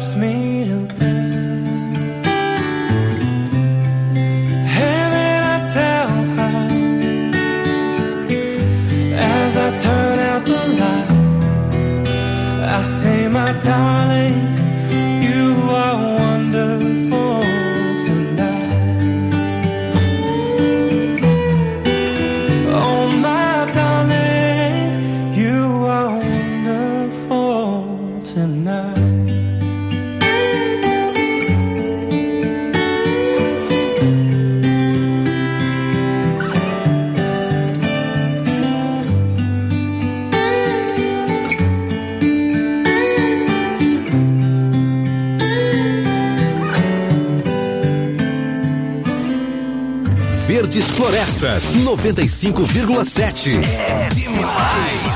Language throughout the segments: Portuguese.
helps me to bear. And then I tell her, as I turn out the light, I say, my darling, you are wonderful tonight. Oh, my darling, you are wonderful tonight. Verdes Florestas 95,7. É demais.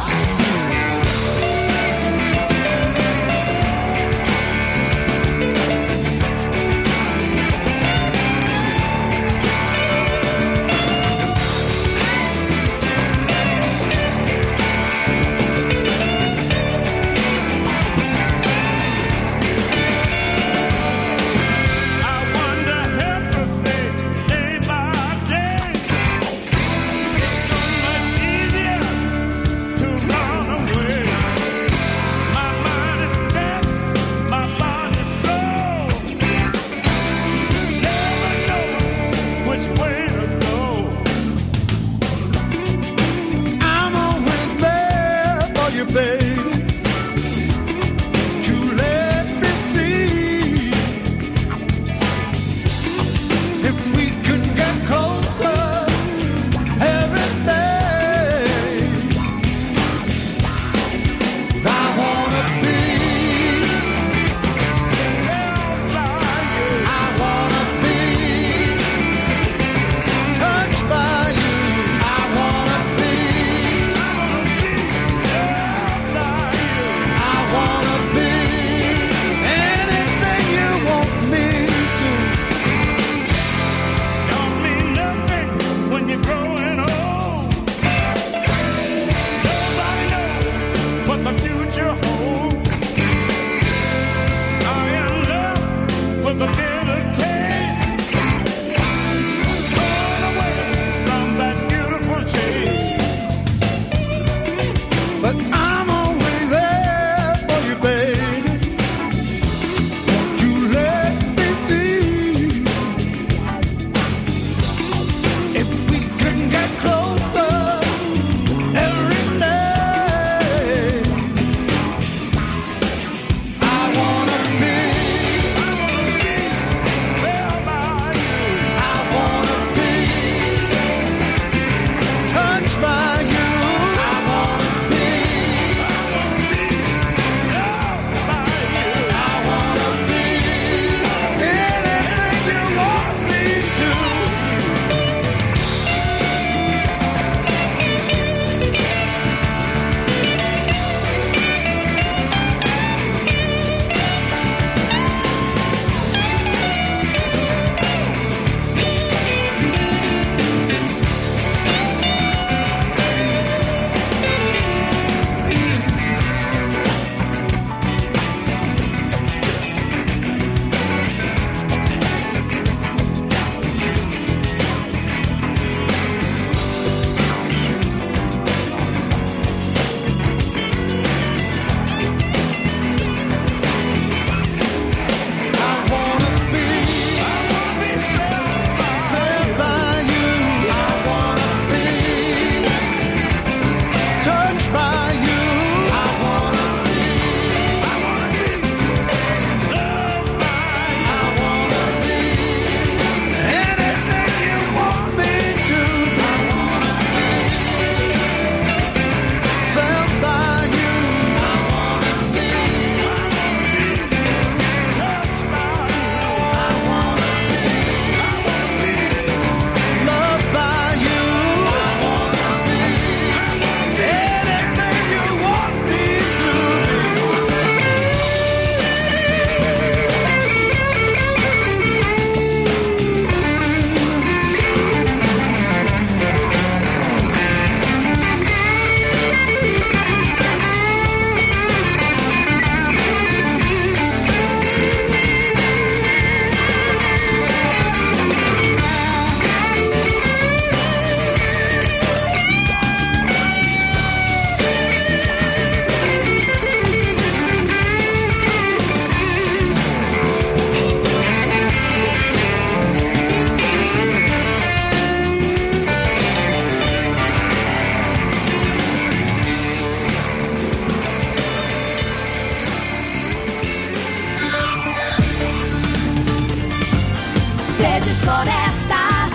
Verdes Florestas,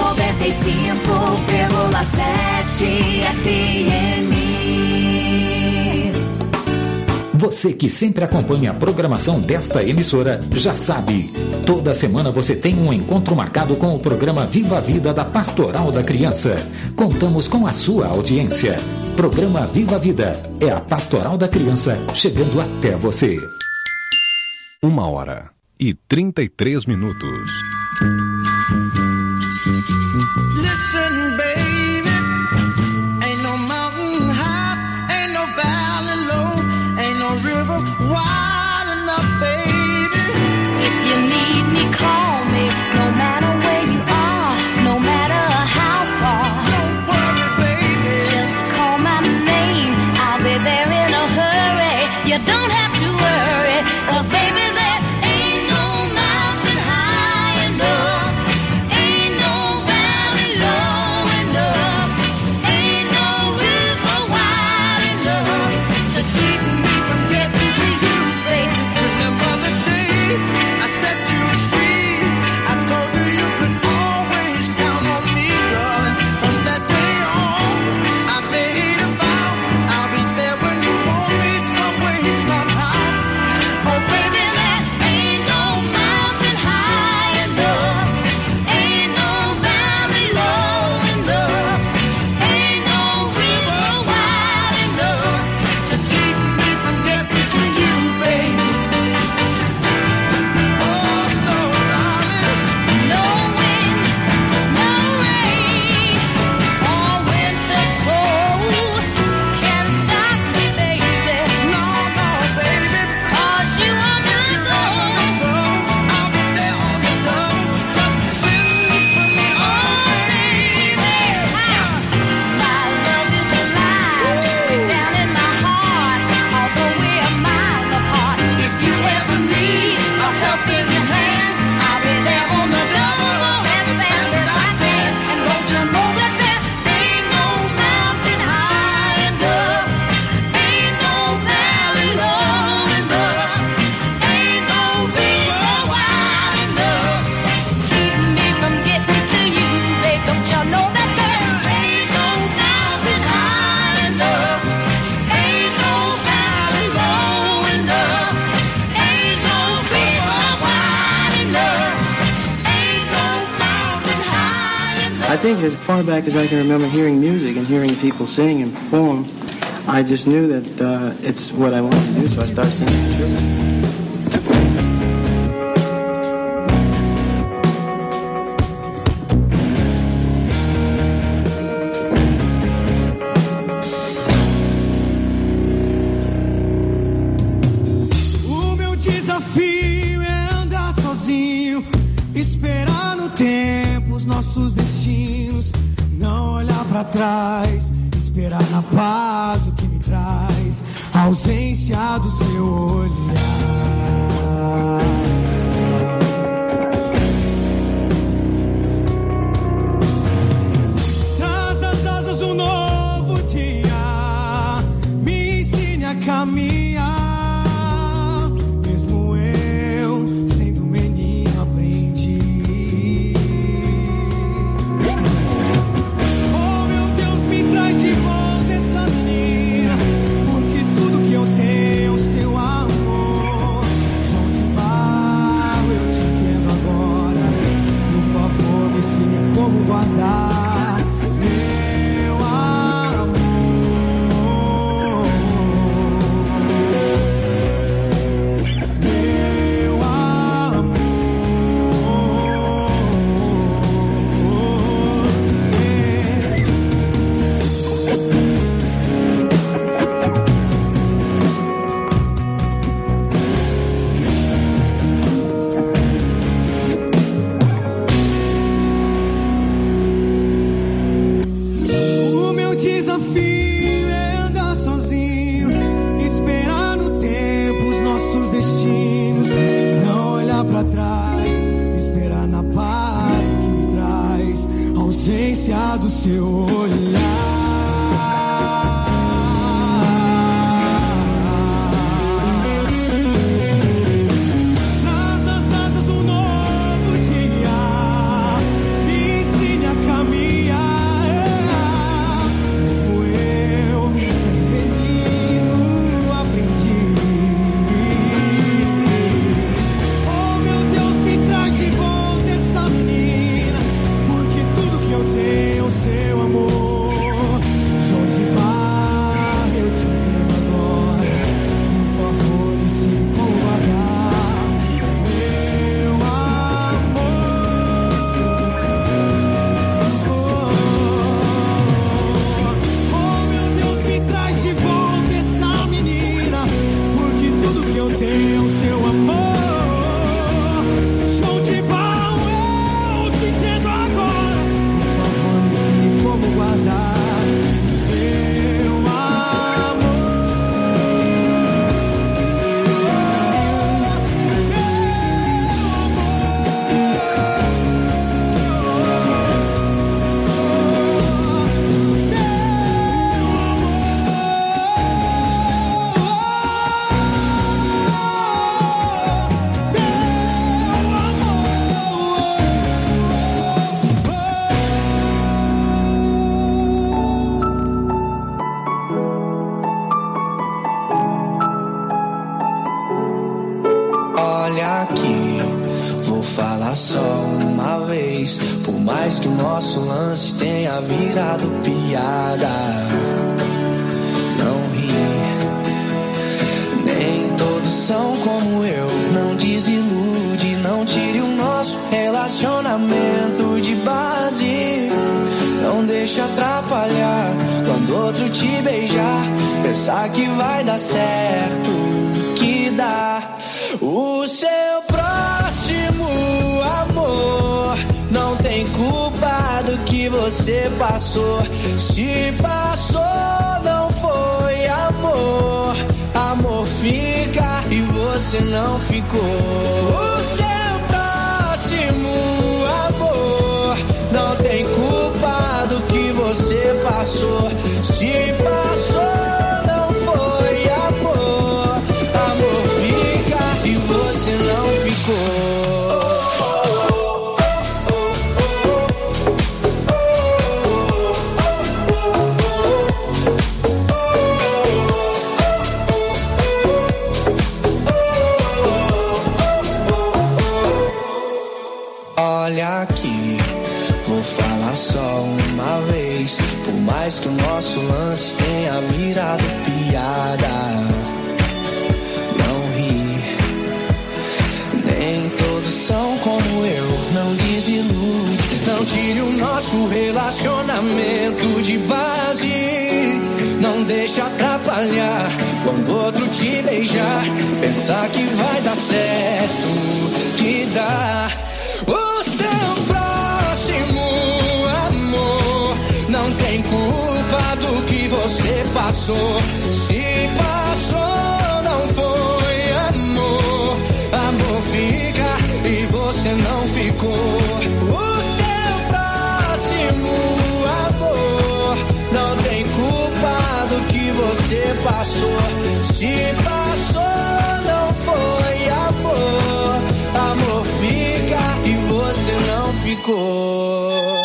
95,7 FM. Você que sempre acompanha a programação desta emissora já sabe. Toda semana você tem um encontro marcado com o programa Viva a Vida da Pastoral da Criança. Contamos com a sua audiência. Programa Viva a Vida é a Pastoral da Criança chegando até você. 1h33. Listen, baby, ain't no mountain high, ain't no valley low, ain't no river wide enough, baby. If you need me, call me, no matter where you are, no matter how far. Don't worry, baby, Just call my name, I'll be there in a hurry. You don't have to worry, 'cause baby, there ain't no mountain high enough, ain't no valley low enough, ain't no river wide enough to keep me from getting to you, baby. remember the day I set you free. I told you you could always count on me, darling. From that day on, I made a vow I'll be there when you want me, some way, somehow. Oh, baby, there ain't no mountain high enough, ain't no valley low enough, ain't no river wide enough to keep me from getting to you, baby. Oh, no, darling. No wind, no rain, or winter's cold can stop me, baby. No, no, baby. 'Cause you are my goal. I'll be there on the double. Just sing this for me, oh, baby. My love is alive, deep down in my heart, although we are miles apart. If you ever need A helping hand, I'll be there on the double as fast as I can. And don't you know that there ain't no mountain high enough, ain't no valley low enough, ain't no river wide enough to keep me from getting to you, babe. Don't you know that there ain't no mountain high enough, ain't no valley low enough, ain't no river wide enough, ain't no mountain high enough. I think as far back as I can remember hearing music and hearing people sing and perform, I just knew that it's what I wanted to do, so I started singing in church. O meu desafio é andar sozinho, esperar no tempo os nossos destinos, não olhar pra trás, esperar na paz o que me traz, a ausência do seu olhar. Traz das asas um novo dia, me ensine a caminhar. Mesmo eu, sendo menino, aprendi. Oh, meu Deus, me traz de volta essa menina, porque tudo que eu tenho é o seu amor. João de barro, eu te entendo agora. Por favor, me ensine como guardar meu amor. Meu amor. O meu desafio é andar sozinho, esperar no tempo os nossos destinos, não olhar pra trás, esperar na paz o que me traz, a ausência do seu olhar. Traz nas asas um novo dia, Olha aqui, vou falar só uma vez. Por mais que o nosso lance tenha virado piada, não ri. Nem todos são como eu. Não desilude, não tire o nosso relacionamento de base. Não deixe atrapalhar quando outro te beijar. Pensar que vai dar certo, que dá. O seu próximo amor não tem culpa do que você passou. Se passou, não foi amor. Amor fica e você não ficou. O seu próximo amor não tem culpa do que você passou. Se passou, não foi amor. Amor fica e você não ficou. Olha aqui, vou falar só uma vez. Por mais que o nosso lance tenha virado piada, não ri. Nem todos são como eu. Não desilude, não tire o nosso relacionamento de base. Não deixe atrapalhar quando outro te beijar. Pensar que vai dar certo, que dá. O seu próximo amor não tem culpa do que você passou. Se passou, não foi amor. Amor fica e você não ficou. O seu próximo amor não tem culpa do que você passou. Se passou, não foi amor. Amor fica e você não ficou.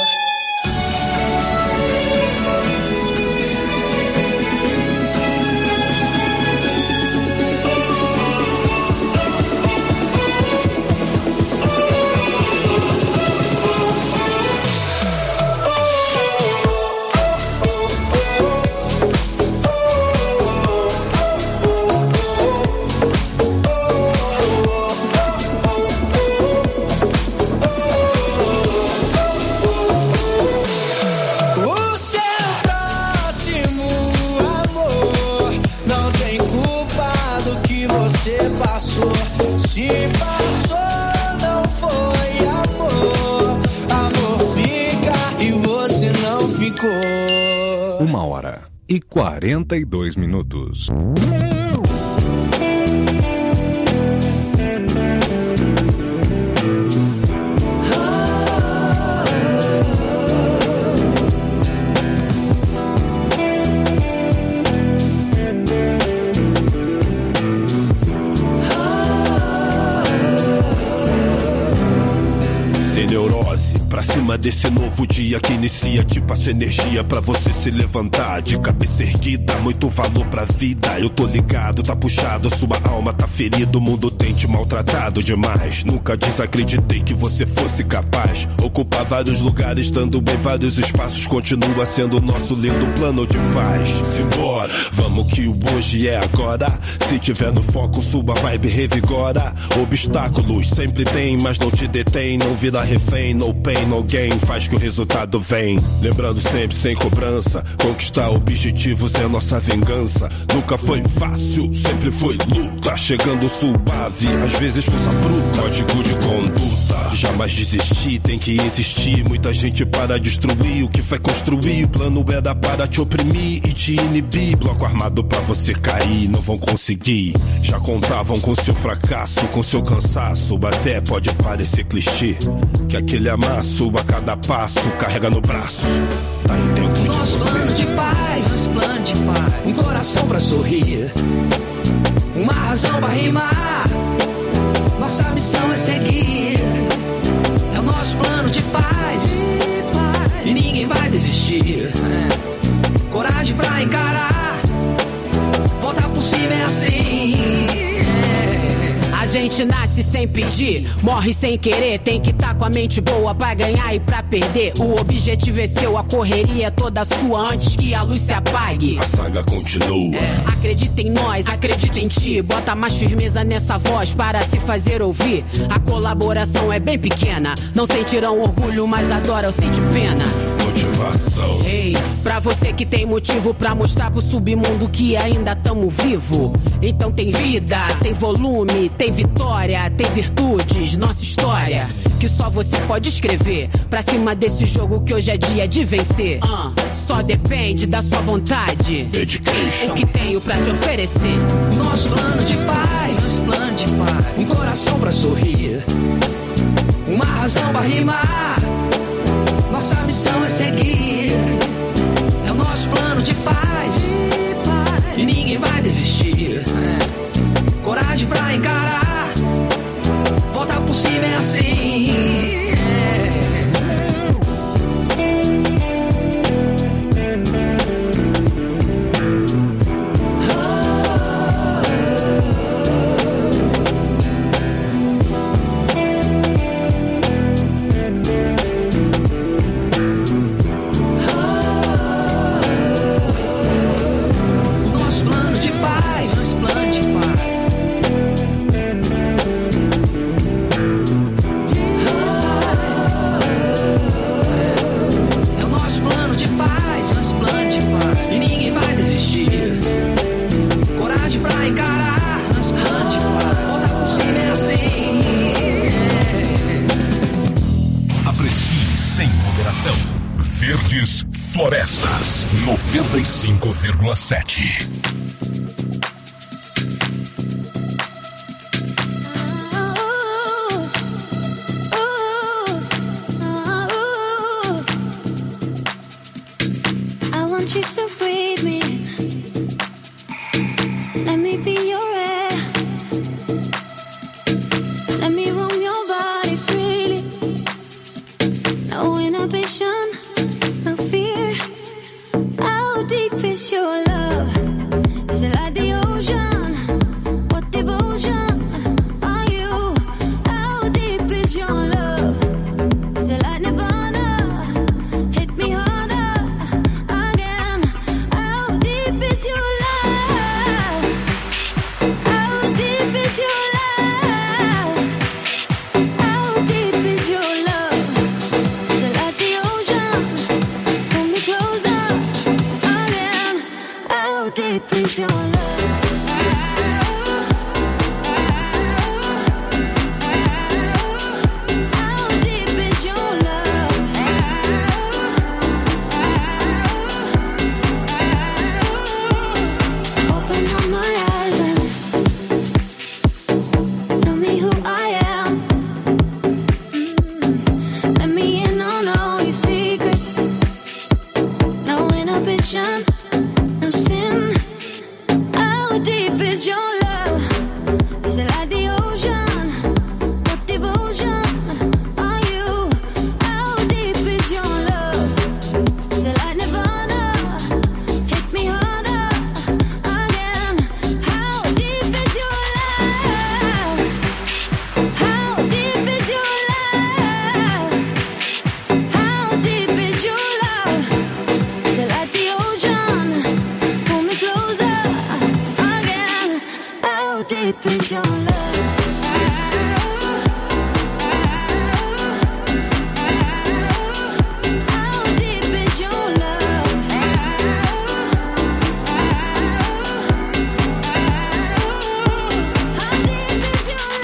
Se passou, não foi amor. Amor fica e você não ficou. 1h42. Pra cima desse novo dia que inicia, te passa energia pra você se levantar de cabeça erguida, muito valor pra vida. Eu tô ligado, tá puxado, sua alma tá ferida, o mundo tem te maltratado demais. Nunca desacreditei que você fosse capaz. Ocupar vários lugares, estando em vários espaços, continua sendo o nosso lindo plano de paz. Simbora, vamos que o hoje é agora. Se tiver no foco, sua vibe revigora. Obstáculos sempre tem, mas não te detém. Não vira refém, no pain, no gain, faz que o resultado vem. Lembrando sempre, sem cobrança, conquistar objetivos é nossa vingança. Nunca foi fácil, sempre foi luta. Chegando suave, às vezes força bruta. Código de conduta, jamais desistir, tem que existir. Muita gente para destruir o que foi construir. O plano era para te oprimir e te inibir. Bloco armado pra você cair, não vão conseguir. Já contavam com seu fracasso, com seu cansaço. Até pode parecer clichê, que aquele amasso a cada passo carrega no braço, tá aí dentro nosso de você. Plano de paz, um coração pra sorrir, uma razão pra rimar. Nossa missão é seguir, é o nosso plano de paz, e ninguém vai desistir. Coragem pra encarar, voltar por cima é assim. A gente gente nasce sem pedir, morre sem querer. Tem que tá com a mente boa pra ganhar e pra perder. O objetivo é seu, a correria é toda sua antes que a luz se apague. A saga continua. Acredita em nós, acredita em ti. Bota mais firmeza nessa voz para se fazer ouvir. A colaboração é bem pequena. Não sentirão orgulho, mas adoram sentir pena. Motivação. Ei, pra você que tem motivo pra mostrar pro submundo que ainda tamo vivo. Então tem vida, tem volume, tem vitória, tem virtudes, nossa história que só você pode escrever. Pra cima desse jogo que hoje é dia de vencer. Só depende da sua vontade. Dedication. O que tenho pra te oferecer? Nosso plano de paz, um coração pra sorrir, uma razão pra rimar. Nossa missão é seguir. É o nosso plano de paz, e ninguém vai desistir. Coragem pra encarar, voltar por cima é assim. Verdes Florestas 95,7. I want you to breathe me. Let me be your air. Let me roam your body freely. No inhibition, no fear. How deep is your love? Is it like the ocean? What devotion are you? How deep is your love? Is it like Nirvana? Hit me harder again. How deep is your love? How deep is your love? How deep is your love? Is it like the ocean? Pull me closer again. How deep is your love? How deep is your love? Open up my eyes and tell me who I am. Let me in on all your secrets. No inhibition, no sin. How deep is your love? Is it like the ocean? What devotion are you? How deep is your love? Is it like Nirvana? Hit me harder again. How deep is your love? How deep is your love? How deep is your love? Is it like the ocean? Pull me closer again. How deep is your love? How deep is your love? How deep is your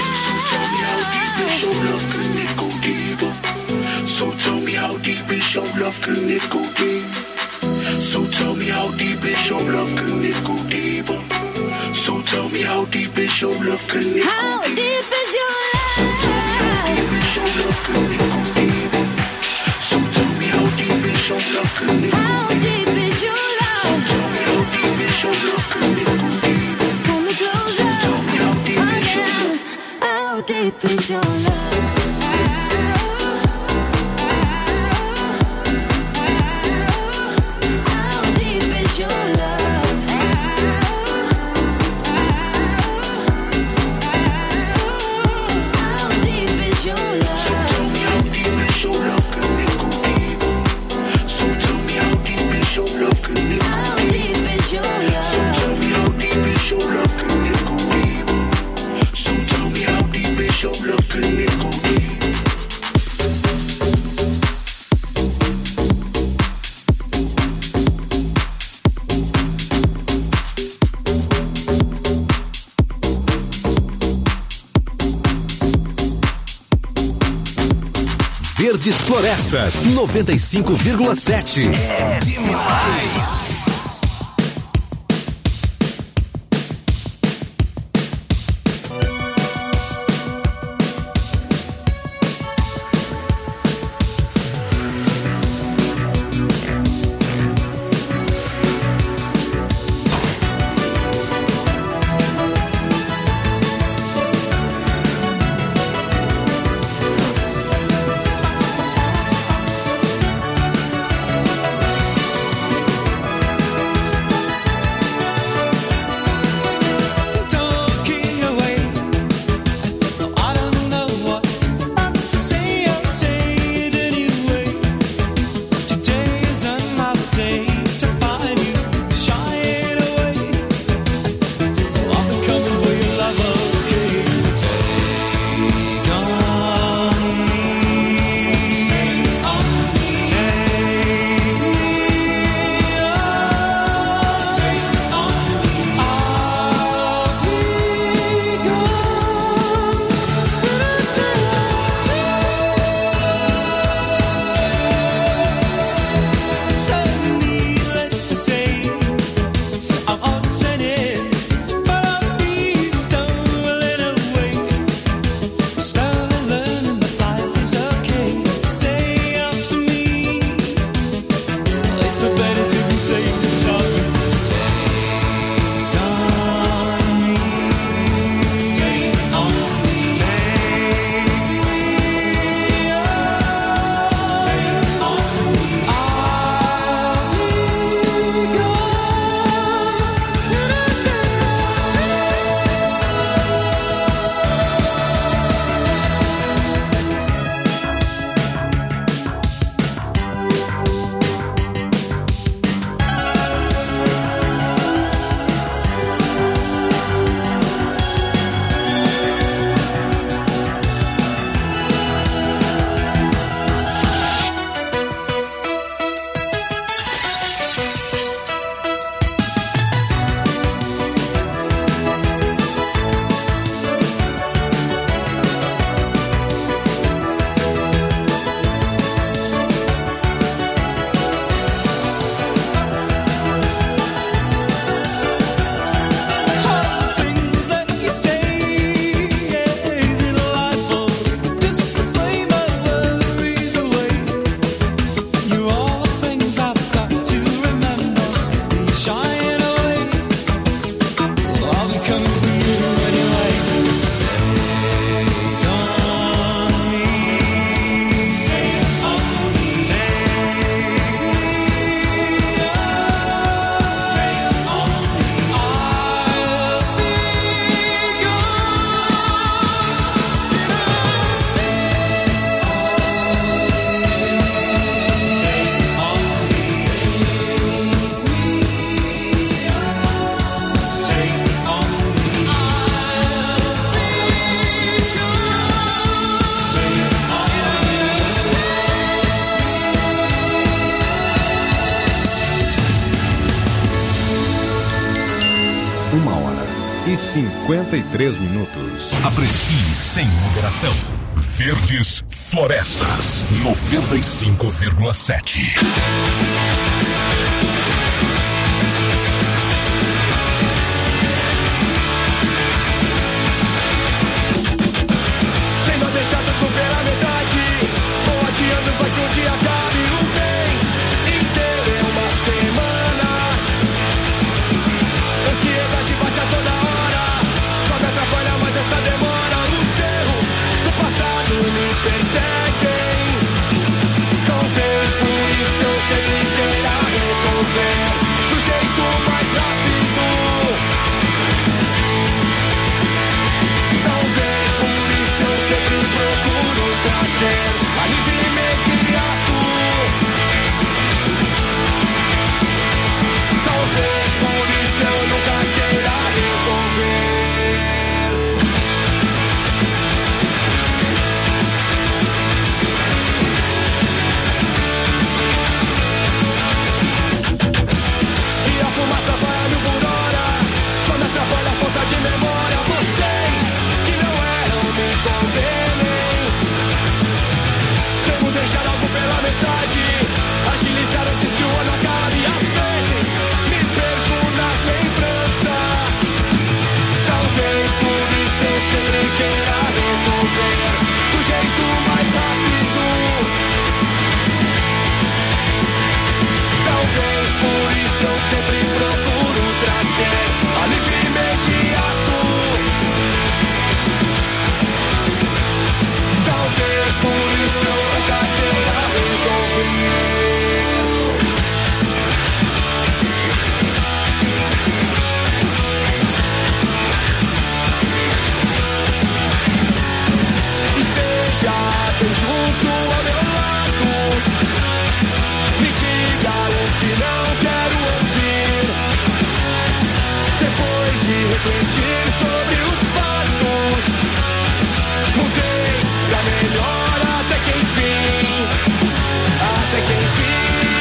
love? So tell me how deep is your love, can it go deep? So tell me how deep is your love, can it go deeper? So tell me how deep is your love, can it How go deep? deep is your Deep is your love, can it go deeper? So tell me how deep is your love, can it go How deep? deep is your So love? tell me how deep is your love, can it go deeper? Pull me closer Tell me how deep is your again. love? How deep is your love? How deep is your love? How Verdes Florestas 95,7. É demais. E 53 minutos. Aprecie sem moderação. Verdes Florestas 95,7. Tendo a deixar tudo pela metade, vou adiando, vai que um dia acabe. Um mês inteiro é uma semana. Ansiedade bate a toda hora, só me atrapalha mais essa demora. Os erros do passado me perseguem. Talvez por isso eu sempre queira resolver do jeito mais rápido. Talvez por isso eu sempre procuro trazer alívio imediato. Talvez por isso eu nunca queira resolver. refletir sobre os fatos. Mudei pra melhor até que enfim. Até que enfim.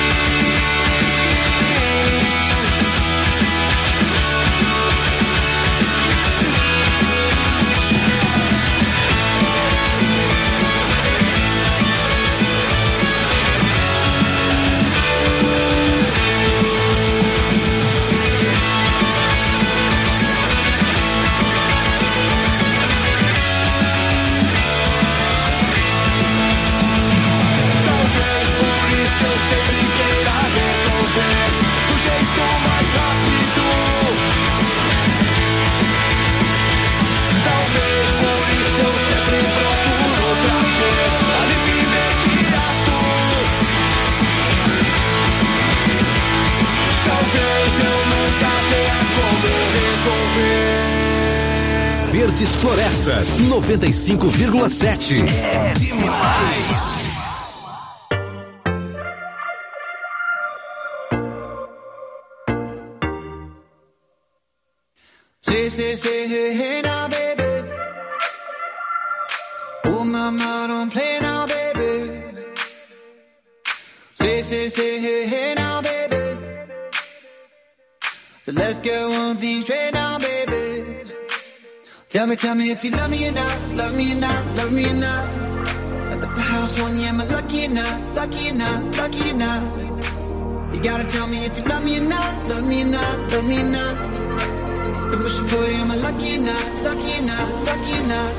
Verdes Florestas 95,7. É demais. Say, hey, now, baby. Oh, mama, don't play now, baby. Say, hey, now, baby. So let's get one thing straight now, baby. Tell me if you love me or not, love me or not, love me or not. I put the house on you, am I lucky or not, lucky or not, lucky or not? You gotta tell me if you love me or not, love me or not, love me or not. I'm wishing for you, am I lucky or not, lucky or not, lucky or not?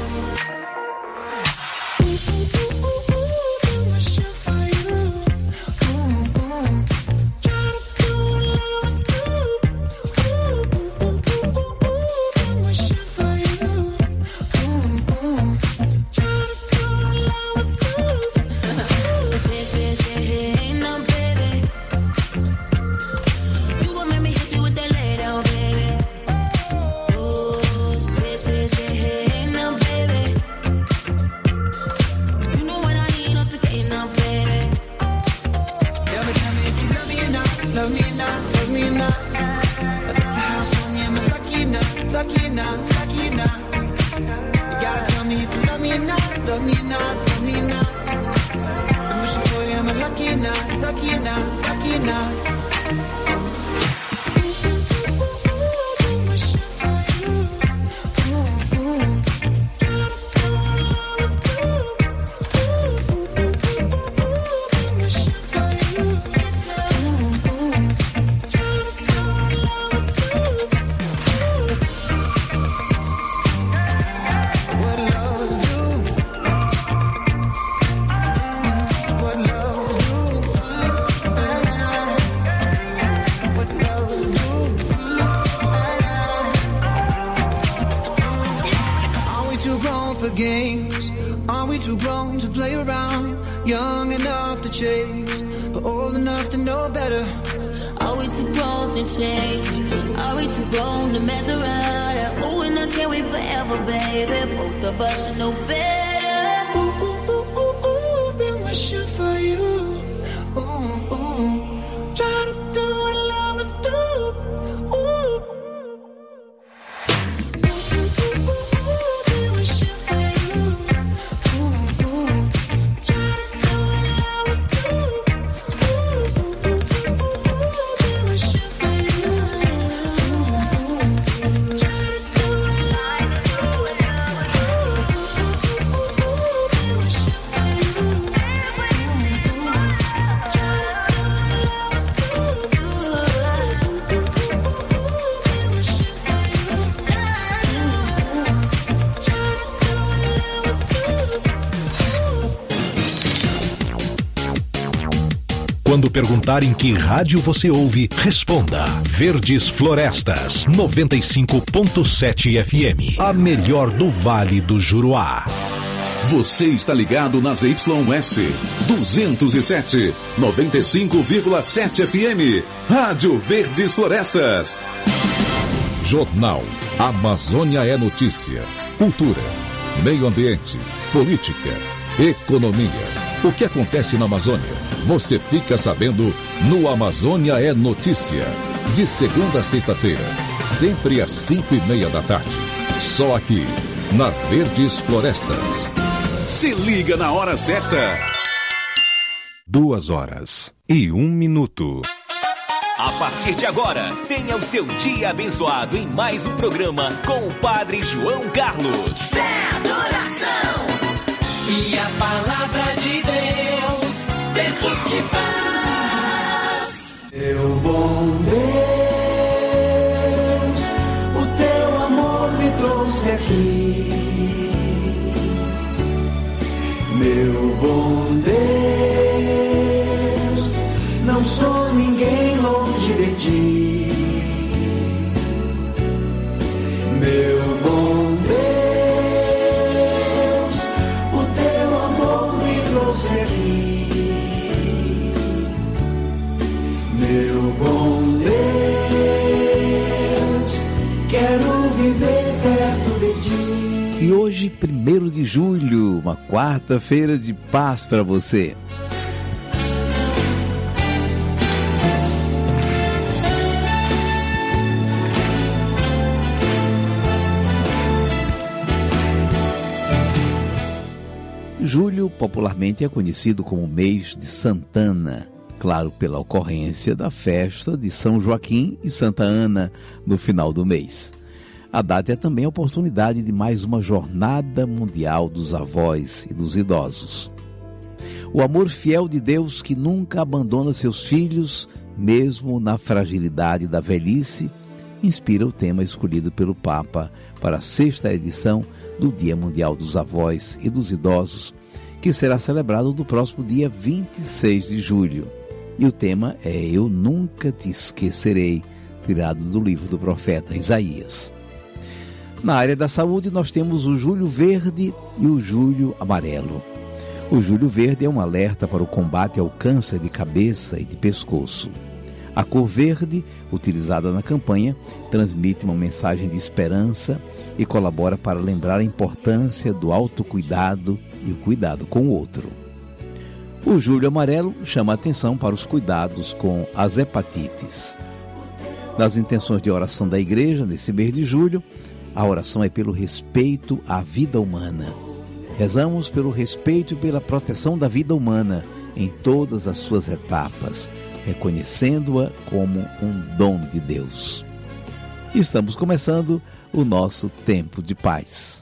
Quando perguntarem que rádio você ouve, responda Verdes Florestas 95,7 FM, a melhor do Vale do Juruá. Você está ligado nas YS 207, 95,7 FM, Rádio Verdes Florestas. Jornal Amazônia é Notícia. Cultura, meio ambiente, política, economia. O que acontece na Amazônia? Você fica sabendo no Amazônia é Notícia. De segunda a sexta-feira, sempre às 5:30 da tarde. Só aqui, na Verdes Florestas. Se liga na hora certa. 2h01. A partir de agora, tenha o seu dia abençoado em mais um programa com o Padre João Carlos. Fé, adoração e a palavra de Deus dentro de paz. Meu bom Deus, o teu amor me trouxe aqui. Meu bom Deus, não sou ninguém longe de ti. Meu bom Deus, o teu amor me trouxe aqui. Meu bom Deus, quero viver perto de ti. E hoje, 1º de julho, uma quarta-feira de paz para você. Julho popularmente é conhecido como mês de Santana, claro, pela ocorrência da festa de São Joaquim e Santa Ana no final do mês. A data é também a oportunidade de mais uma jornada mundial dos avós e dos idosos. O amor fiel de Deus que nunca abandona seus filhos, mesmo na fragilidade da velhice, inspira o tema escolhido pelo Papa para a 6ª edição do Dia Mundial dos Avós e dos Idosos, que será celebrado no próximo dia 26 de julho. E o tema é Eu Nunca Te Esquecerei, tirado do livro do profeta Isaías. Na área da saúde, nós temos o Julho Verde e o Julho Amarelo. O Julho Verde é um alerta para o combate ao câncer de cabeça e de pescoço. A cor verde, utilizada na campanha, transmite uma mensagem de esperança e colabora para lembrar a importância do autocuidado e o cuidado com o outro. O Julho Amarelo chama a atenção para os cuidados com as hepatites. Nas intenções de oração da igreja, nesse mês de julho, a oração é pelo respeito à vida humana. Rezamos pelo respeito e pela proteção da vida humana em todas as suas etapas, reconhecendo-a como um dom de Deus. Estamos começando o nosso tempo de paz.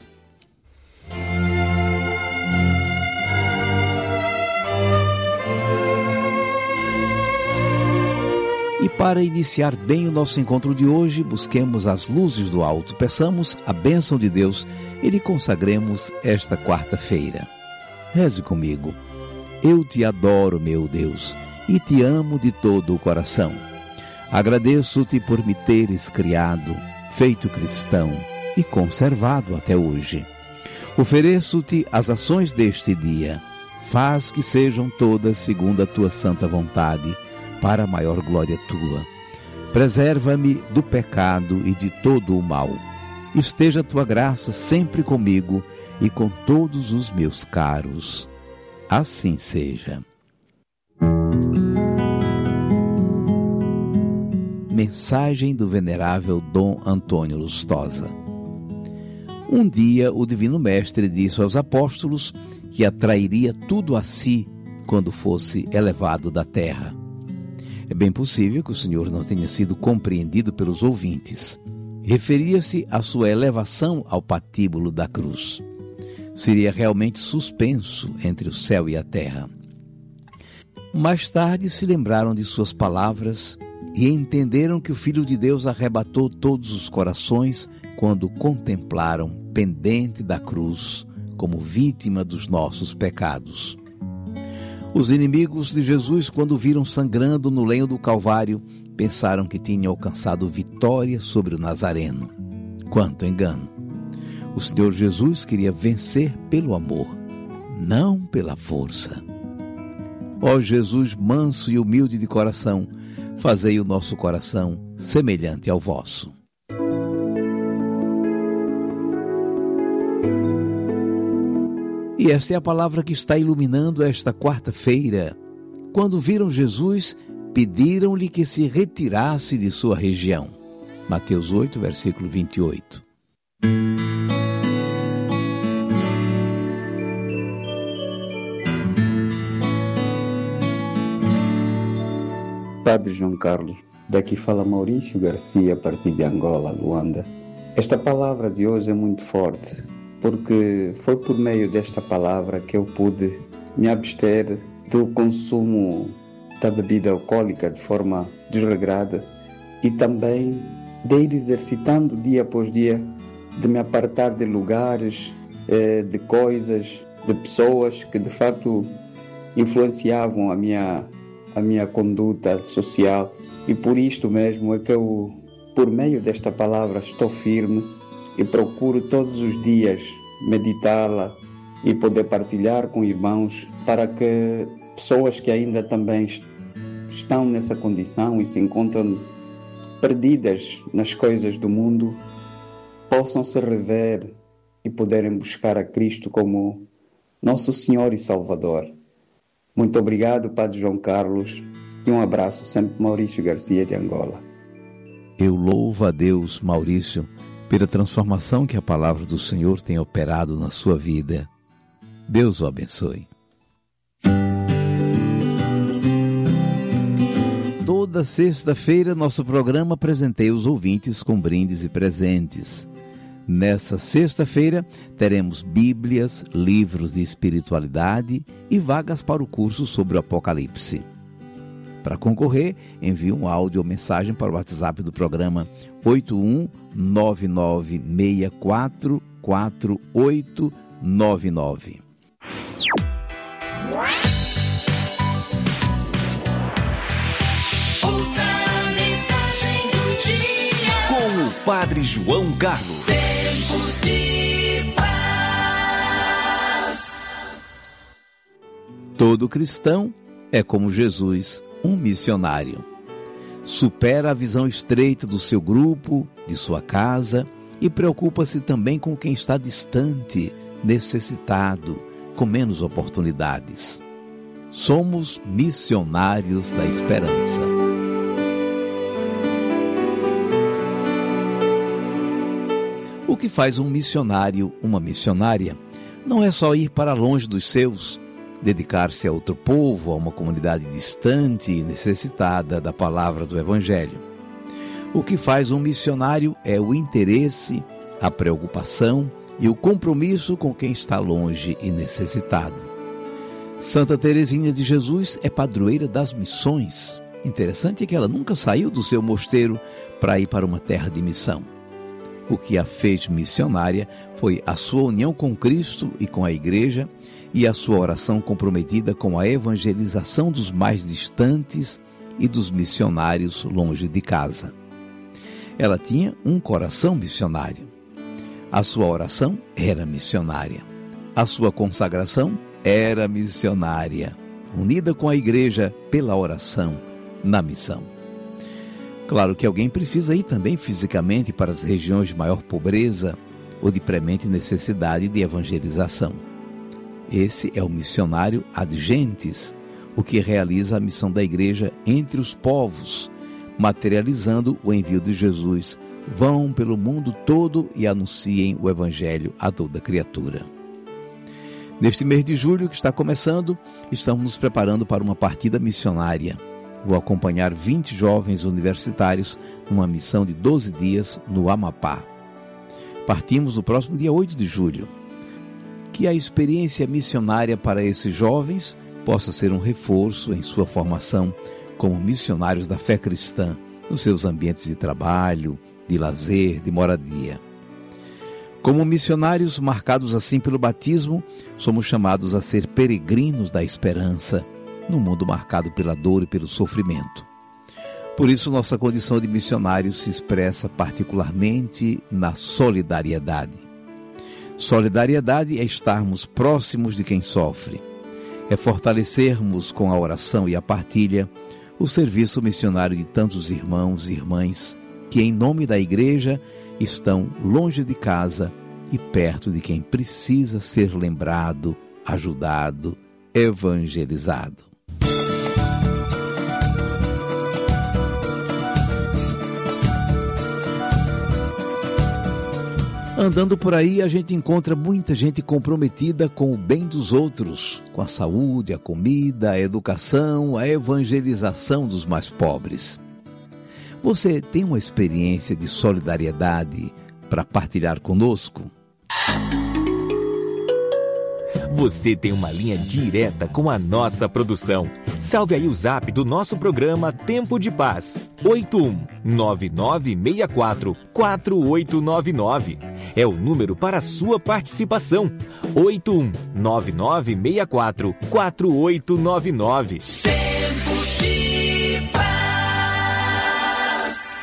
E para iniciar bem o nosso encontro de hoje, busquemos as luzes do alto, peçamos a bênção de Deus e lhe consagremos esta quarta-feira. Reze comigo. Eu te adoro, meu Deus, e te amo de todo o coração. Agradeço-te por me teres criado, feito cristão e conservado até hoje. Ofereço-te as ações deste dia. Faz que sejam todas segundo a tua santa vontade, para a maior glória tua. Preserva-me do pecado e de todo o mal. Esteja a tua graça sempre comigo e com todos os meus caros. Assim seja. Mensagem do venerável Dom Antônio Lustosa. Um dia o Divino Mestre disse aos apóstolos que atrairia tudo a si quando fosse elevado da terra. É bem possível que o Senhor não tenha sido compreendido pelos ouvintes. Referia-se à sua elevação ao patíbulo da cruz. Seria realmente suspenso entre o céu e a terra. Mais tarde se lembraram de suas palavras e entenderam que o Filho de Deus arrebatou todos os corações quando o contemplaram pendente da cruz como vítima dos nossos pecados. Os inimigos de Jesus, quando o viram sangrando no lenho do Calvário, pensaram que tinham alcançado vitória sobre o Nazareno. Quanto engano! O Senhor Jesus queria vencer pelo amor, não pela força. Ó Jesus manso e humilde de coração, fazei o nosso coração semelhante ao vosso. E esta é a palavra que está iluminando esta quarta-feira. Quando viram Jesus, pediram-lhe que se retirasse de sua região. Mateus 8, versículo 28. Padre João Carlos, daqui fala Maurício Garcia, a partir de Angola, Luanda. Esta palavra de hoje é muito forte, porque foi por meio desta palavra que eu pude me abster do consumo da bebida alcoólica de forma desregrada e também de ir exercitando dia após dia, de me apartar de lugares, de coisas, de pessoas que de fato influenciavam a minha conduta social. E por isto mesmo é que eu, por meio desta palavra, estou firme e procuro todos os dias meditá-la e poder partilhar com irmãos, para que pessoas que ainda também estão nessa condição e se encontram perdidas nas coisas do mundo, possam se rever e poderem buscar a Cristo como nosso Senhor e Salvador. Muito obrigado, Padre João Carlos, e um abraço, sempre Maurício Garcia, de Angola. Eu louvo a Deus, Maurício, pela transformação que a palavra do Senhor tem operado na sua vida. Deus o abençoe. Toda sexta-feira, nosso programa presenteia os ouvintes com brindes e presentes. Nessa sexta-feira, teremos Bíblias, livros de espiritualidade e vagas para o curso sobre o Apocalipse. Para concorrer, envie um áudio ou mensagem para o WhatsApp do programa 8199644899. Ouça a mensagem do dia com o Padre João Carlos. Tempos de paz. Todo cristão é como Jesus, um missionário. Supera a visão estreita do seu grupo, de sua casa, e preocupa-se também com quem está distante, necessitado, com menos oportunidades. Somos missionários da esperança. O que faz um missionário, uma missionária, não é só ir para longe dos seus, dedicar-se a outro povo, a uma comunidade distante e necessitada da palavra do Evangelho. O que faz um missionário é o interesse, a preocupação e o compromisso com quem está longe e necessitado. Santa Teresinha de Jesus é padroeira das missões. Interessante é que ela nunca saiu do seu mosteiro para ir para uma terra de missão. O que a fez missionária foi a sua união com Cristo e com a Igreja e a sua oração comprometida com a evangelização dos mais distantes e dos missionários longe de casa. Ela tinha um coração missionário. A sua oração era missionária. A sua consagração era missionária, unida com a Igreja pela oração na missão. Claro que alguém precisa ir também fisicamente para as regiões de maior pobreza ou de premente necessidade de evangelização. Esse é o missionário ad gentes, o que realiza a missão da Igreja entre os povos, materializando o envio de Jesus. Vão pelo mundo todo e anunciem o Evangelho a toda criatura. Neste mês de julho que está começando, estamos nos preparando para uma partida missionária. Vou acompanhar 20 jovens universitários numa missão de 12 dias no Amapá. Partimos no próximo dia 8 de julho. Que a experiência missionária para esses jovens possa ser um reforço em sua formação como missionários da fé cristã, nos seus ambientes de trabalho, de lazer, de moradia. Como missionários marcados assim pelo batismo, somos chamados a ser peregrinos da esperança, num mundo marcado pela dor e pelo sofrimento. Por isso, nossa condição de missionários se expressa particularmente na solidariedade. Solidariedade é estarmos próximos de quem sofre, é fortalecermos com a oração e a partilha o serviço missionário de tantos irmãos e irmãs que, em nome da Igreja, estão longe de casa e perto de quem precisa ser lembrado, ajudado, evangelizado. Andando por aí, a gente encontra muita gente comprometida com o bem dos outros, com a saúde, a comida, a educação, a evangelização dos mais pobres. Você tem uma experiência de solidariedade para partilhar conosco? Você tem uma linha direta com a nossa produção. Salve aí o zap do nosso programa Tempo de Paz. 8199644899. É o número para a sua participação. 8199644899. Tempo de paz.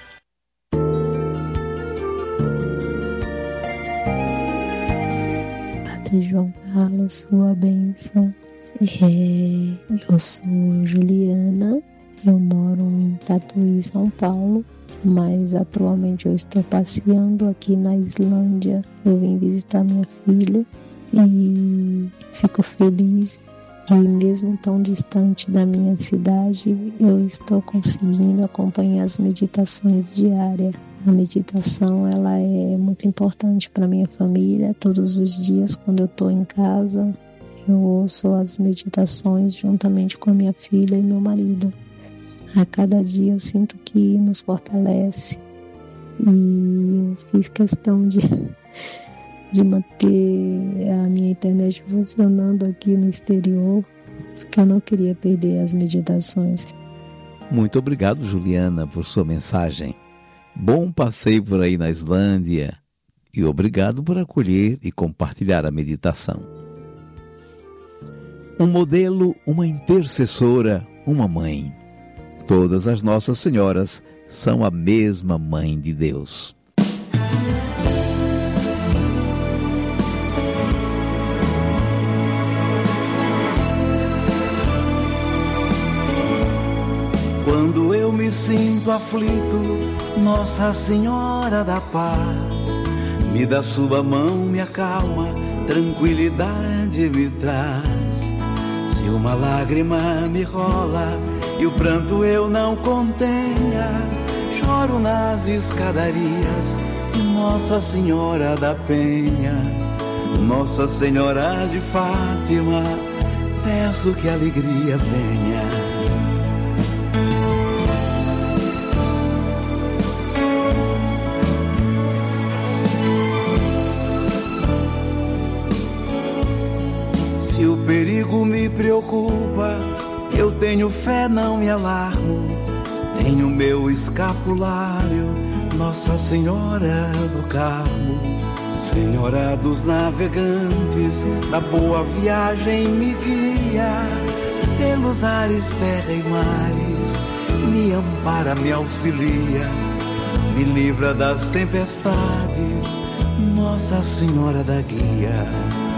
Padre João Carlos, sua bênção. Eu sou Juliana, eu moro em Tatuí, São Paulo, mas atualmente eu estou passeando aqui na Islândia. Eu vim visitar minha filha e fico feliz que mesmo tão distante da minha cidade, eu estou conseguindo acompanhar as meditações diárias. A meditação, ela é muito importante para minha família. Todos os dias, quando eu estou em casa, eu ouço as meditações juntamente com a minha filha e meu marido. A cada dia eu sinto que nos fortalece. E eu fiz questão de manter a minha internet funcionando aqui no exterior, porque eu não queria perder as meditações. Muito obrigado, Juliana, por sua mensagem. Bom passeio por aí na Islândia e obrigado por acolher e compartilhar a meditação. Um modelo, uma intercessora, uma mãe. Todas as Nossas Senhoras são a mesma Mãe de Deus. Quando eu me sinto aflito, Nossa Senhora da Paz, me dá sua mão, me acalma, tranquilidade me traz. Se uma lágrima me rola e o pranto eu não contenha, choro nas escadarias de Nossa Senhora da Penha. Nossa Senhora de Fátima, peço que a alegria venha. Se o perigo me preocupa, eu tenho fé, não me alarmo. Tenho meu escapulário, Nossa Senhora do Carmo. Senhora dos navegantes, da boa viagem me guia. Pelos ares, terra e mares, me ampara, me auxilia. Me livra das tempestades, Nossa Senhora da Guia.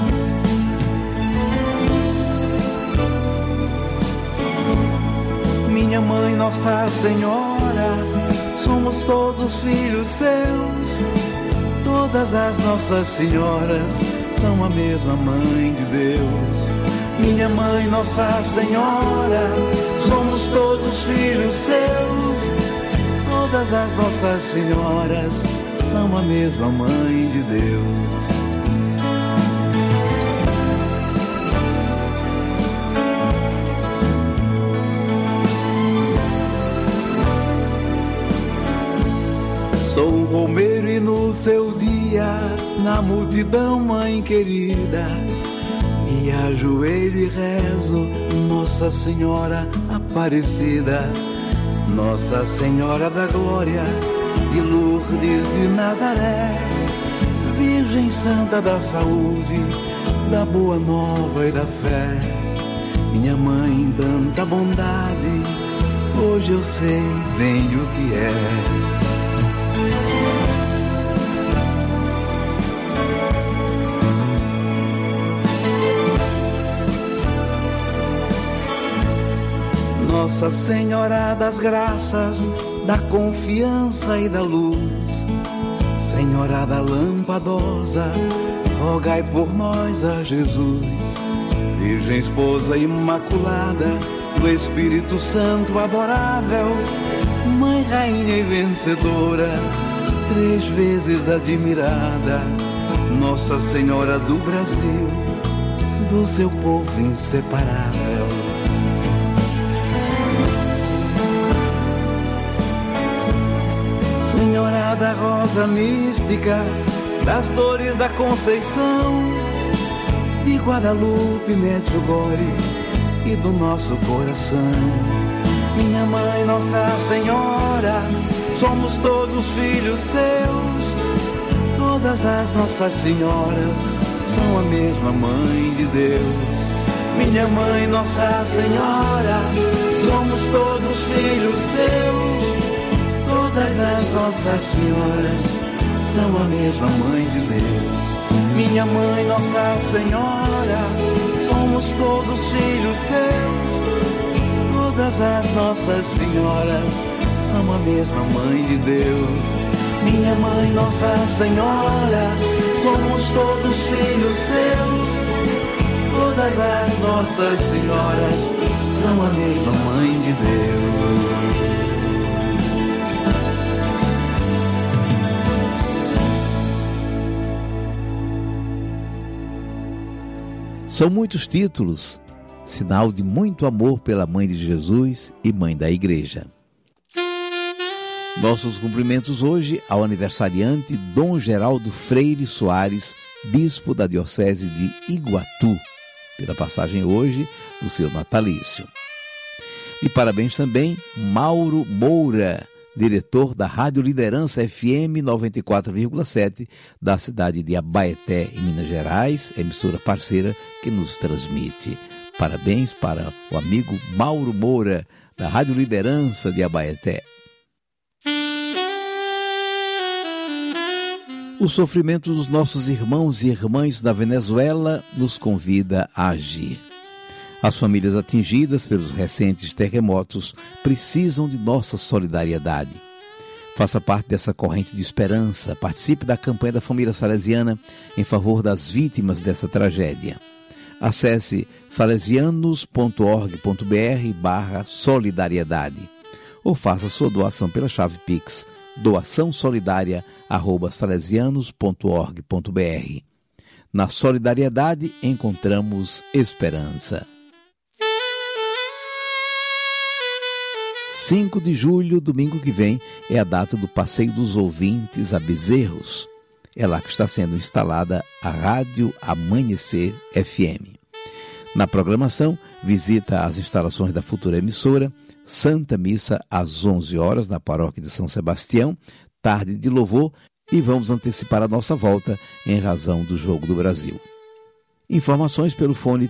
Minha mãe, Nossa Senhora, somos todos filhos seus. Todas as Nossas Senhoras são a mesma Mãe de Deus. Minha mãe, Nossa Senhora, somos todos filhos seus. Todas as Nossas Senhoras são a mesma Mãe de Deus. Sou um romeiro e no seu dia, na multidão, mãe querida, me ajoelho e rezo, Nossa Senhora Aparecida. Nossa Senhora da Glória, de Lourdes e Nazaré, Virgem Santa da Saúde, da Boa Nova e da Fé. Minha mãe, tanta bondade, hoje eu sei bem o que é. Nossa Senhora das Graças, da confiança e da luz, Senhora da Lampadosa, rogai por nós a Jesus. Virgem Esposa Imaculada, do Espírito Santo adorável, Mãe, Rainha e Vencedora, 3 vezes admirada, Nossa Senhora do Brasil, do seu povo inseparável. Senhora da rosa mística, das dores da Conceição, de Guadalupe, Medjugorje e do nosso coração. Minha mãe, Nossa Senhora, somos todos filhos seus. Todas as Nossas Senhoras são a mesma Mãe de Deus. Minha mãe, Nossa Senhora, somos todos filhos seus. Todas as Nossas Senhoras são a mesma Mãe de Deus. Minha mãe, Nossa Senhora, somos todos filhos seus. Todas as Nossas Senhoras são a mesma Mãe de Deus. Minha mãe, Nossa Senhora, somos todos filhos seus. Todas as Nossas Senhoras são a mesma Mãe de Deus. São muitos títulos, sinal de muito amor pela Mãe de Jesus e Mãe da Igreja. Nossos cumprimentos hoje ao aniversariante Dom Geraldo Freire Soares, bispo da Diocese de Iguatu, pela passagem hoje do seu natalício. E parabéns também Mauro Moura, diretor da Rádio Liderança FM 94,7 da cidade de Abaeté, em Minas Gerais, emissora parceira que nos transmite. Parabéns para o amigo Mauro Moura, da Rádio Liderança de Abaeté. O sofrimento dos nossos irmãos e irmãs da Venezuela nos convida a agir. As famílias atingidas pelos recentes terremotos precisam de nossa solidariedade. Faça parte dessa corrente de esperança, participe da campanha da família salesiana em favor das vítimas dessa tragédia. Acesse salesianos.org.br/solidariedade ou faça sua doação pela chave Pix doaçãosolidaria@salesianos.org.br. Na solidariedade encontramos esperança. 5 de julho, domingo que vem, é a data do Passeio dos Ouvintes a Bezerros. É lá que está sendo instalada a Rádio Amanhecer FM. Na programação, visita às instalações da futura emissora, Santa Missa às 11 horas na Paróquia de São Sebastião, tarde de louvor, e vamos antecipar a nossa volta em razão do Jogo do Brasil. Informações pelo fone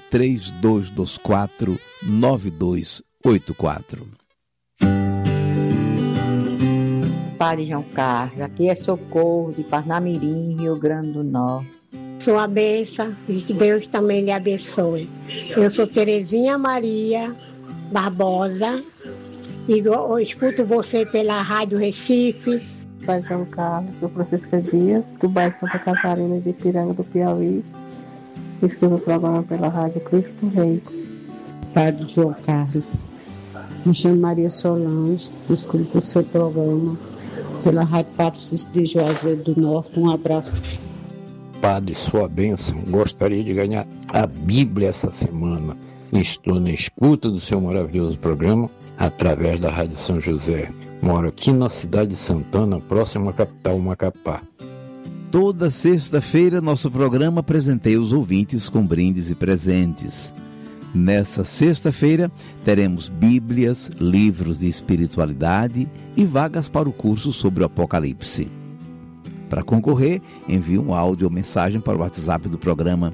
3224-9284. Padre João Carlos, aqui é Socorro de Parnamirim, Rio Grande do Norte. Sua bênção e que Deus também lhe abençoe. Eu sou Terezinha Maria Barbosa e eu escuto você pela Rádio Recife. Padre João Carlos, sou Francisca Dias, do bairro Santa Catarina de Ipiranga do Piauí. Escuto o programa pela Rádio Cristo Rei. Padre João Carlos, me chamo Maria Solange, escuto o seu programa pela Rádio Patrícia de Juazeiro do Norte. Um abraço. Padre, sua bênção, gostaria de ganhar a Bíblia essa semana. Estou na escuta do seu maravilhoso programa através da Rádio São José. Moro aqui na cidade de Santana, próxima à capital Macapá. Toda sexta-feira, nosso programa presenteia os ouvintes com brindes e presentes. Nessa sexta-feira, teremos Bíblias, livros de espiritualidade e vagas para o curso sobre o Apocalipse. Para concorrer, envie um áudio ou mensagem para o WhatsApp do programa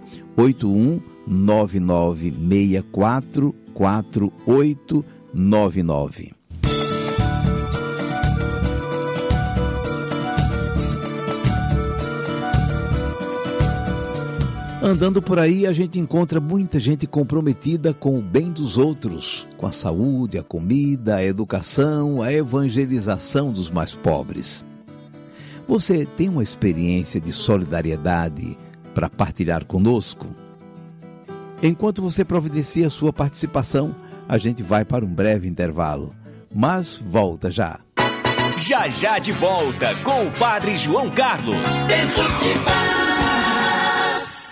8199644899. Andando por aí, a gente encontra muita gente comprometida com o bem dos outros, com a saúde, a comida, a educação, a evangelização dos mais pobres. Você tem uma experiência de solidariedade para partilhar conosco? Enquanto você providencia a sua participação, a gente vai para um breve intervalo, mas volta já. já já de volta com o Padre João Carlos. Tempo de paz.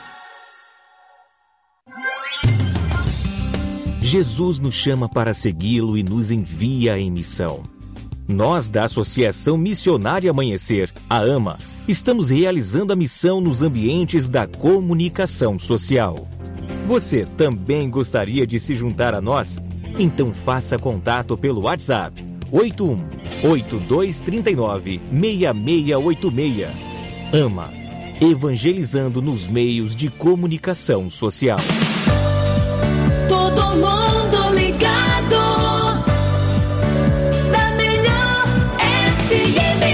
Jesus nos chama para segui-lo e nos envia em missão. Nós, da Associação Missionária Amanhecer, a AMA, estamos realizando a missão nos ambientes da comunicação social. Você também gostaria de se juntar a nós? Então faça contato pelo WhatsApp 81-8239-6686. AMA, evangelizando nos meios de comunicação social. Todo mundo ligado na melhor FM.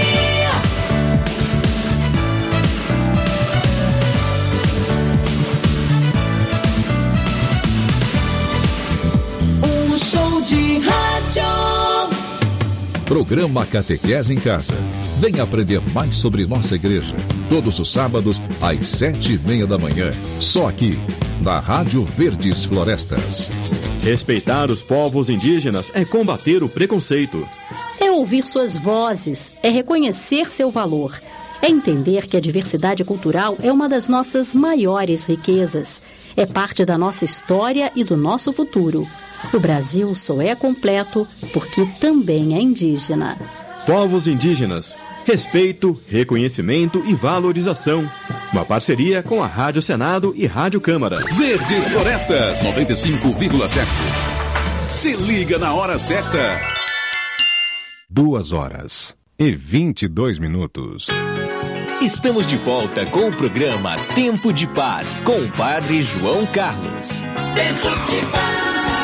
Um show de rádio. Programa Catequese em Casa. Venha aprender mais sobre nossa igreja. Todos os sábados, às 7:30 da manhã. Só aqui, na Rádio Verdes Florestas. Respeitar os povos indígenas é combater o preconceito. É ouvir suas vozes, é reconhecer seu valor. É entender que a diversidade cultural é uma das nossas maiores riquezas. É parte da nossa história e do nosso futuro. O Brasil só é completo porque também é indígena. Povos indígenas. Respeito, reconhecimento e valorização. Uma parceria com a Rádio Senado e Rádio Câmara. Verdes Florestas 95,7. Se liga na hora certa. 2h22. Estamos de volta com o programa Tempo de Paz com o Padre João Carlos. Tempo de paz.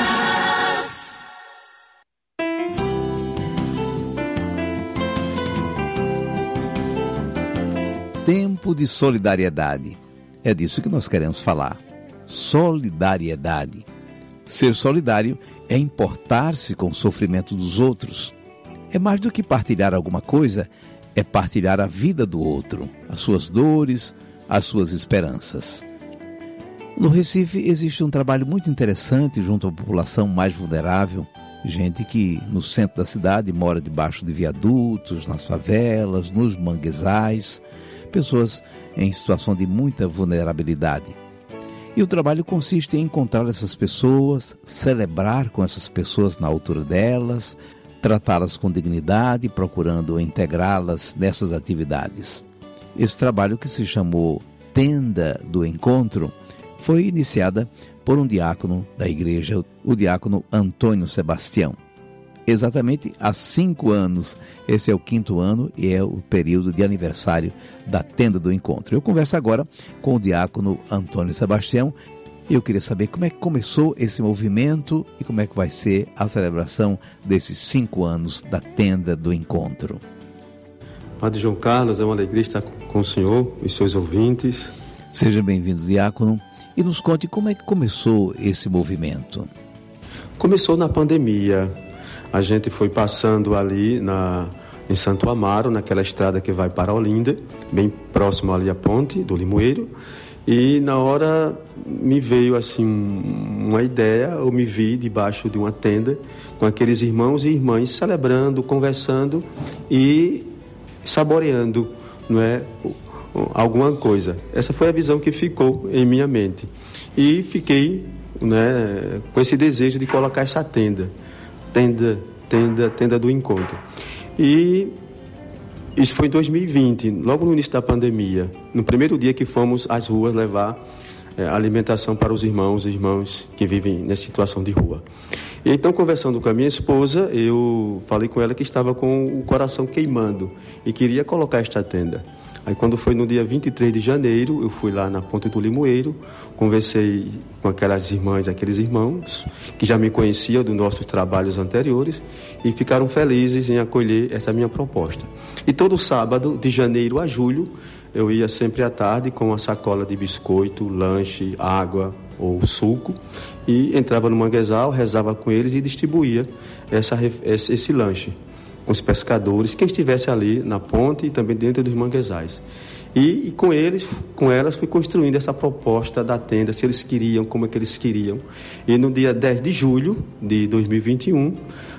Tempo de solidariedade. É disso que nós queremos falar. Solidariedade. Ser solidário é importar-se com o sofrimento dos outros. É mais do que partilhar alguma coisa, é partilhar a vida do outro, as suas dores, as suas esperanças. No Recife existe um trabalho muito interessante junto à população mais vulnerável, gente que no centro da cidade mora debaixo de viadutos, nas favelas, nos manguezais, pessoas em situação de muita vulnerabilidade. E o trabalho consiste em encontrar essas pessoas, celebrar com essas pessoas na altura delas, tratá-las com dignidade, procurando integrá-las nessas atividades. Esse trabalho, que se chamou Tenda do Encontro, foi iniciada por um diácono da igreja, o diácono Antônio Sebastião. Exatamente há 5 anos, esse é o 5º ano e é o período de aniversário da Tenda do Encontro. Eu converso agora com o diácono Antônio Sebastião. Eu queria saber como é que começou esse movimento e como é que vai ser a celebração desses 5 anos da Tenda do Encontro. Padre João Carlos, é uma alegria estar com o senhor e seus ouvintes. Seja bem-vindo, diácono, e nos conte como é que começou esse movimento. Começou na pandemia. A gente foi passando ali em Santo Amaro, naquela estrada que vai para Olinda, bem próximo ali à ponte do Limoeiro. E na hora me veio assim uma ideia, eu me vi debaixo de uma tenda com aqueles irmãos e irmãs celebrando, conversando e saboreando, não é, alguma coisa. Essa foi a visão que ficou em minha mente. E fiquei, né, com esse desejo de colocar essa tenda do encontro. E isso foi em 2020, logo no início da pandemia, no primeiro dia que fomos às ruas levar alimentação para os irmãos que vivem nessa situação de rua. E então, conversando com a minha esposa, eu falei com ela que estava com o coração queimando e queria colocar esta tenda. Aí, quando foi no dia 23 de janeiro, eu fui lá na Ponte do Limoeiro, conversei com aquelas irmãs, aqueles irmãos que já me conheciam dos nossos trabalhos anteriores e ficaram felizes em acolher essa minha proposta. E todo sábado, de janeiro a julho, eu ia sempre à tarde com uma sacola de biscoito, lanche, água ou suco e entrava no manguezal, rezava com eles e distribuía esse lanche com os pescadores, quem estivesse ali na ponte e também dentro dos manguezais. E com elas fui construindo essa proposta da tenda, se eles queriam, como é que eles queriam. E no dia 10 de julho de 2021,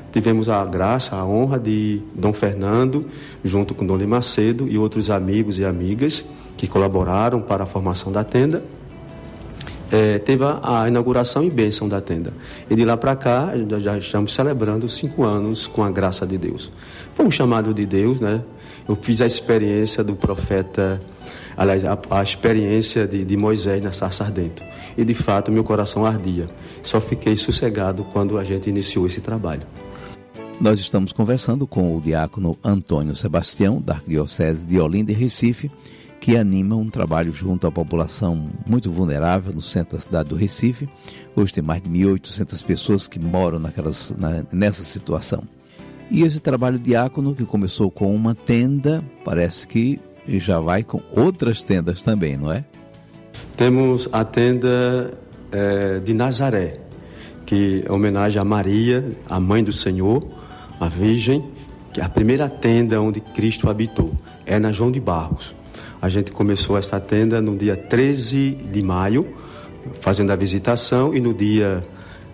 tivemos a graça, a honra de Dom Fernando, junto com Dom Macedo e outros amigos e amigas que colaboraram para a formação da tenda. Teve a inauguração e bênção da tenda. E de lá para cá, já estamos celebrando 5 anos com a graça de Deus. Foi um chamado de Deus, né? Eu fiz a experiência do profeta, aliás, a experiência de Moisés na sarça ardente. E de fato, meu coração ardia. Só fiquei sossegado quando a gente iniciou esse trabalho. Nós estamos conversando com o diácono Antônio Sebastião, da Arquidiocese de Olinda e Recife, que anima um trabalho junto à população muito vulnerável no centro da cidade do Recife. Hoje tem mais de 1.800 pessoas que moram nessa situação. E esse trabalho diácono, que começou com uma tenda, parece que já vai com outras tendas também, não é? Temos a tenda de Nazaré, que é homenagem a Maria, a mãe do Senhor, a Virgem, que é a primeira tenda onde Cristo habitou. É na João de Barros. A gente começou essa tenda no dia 13 de maio, fazendo a visitação, e no dia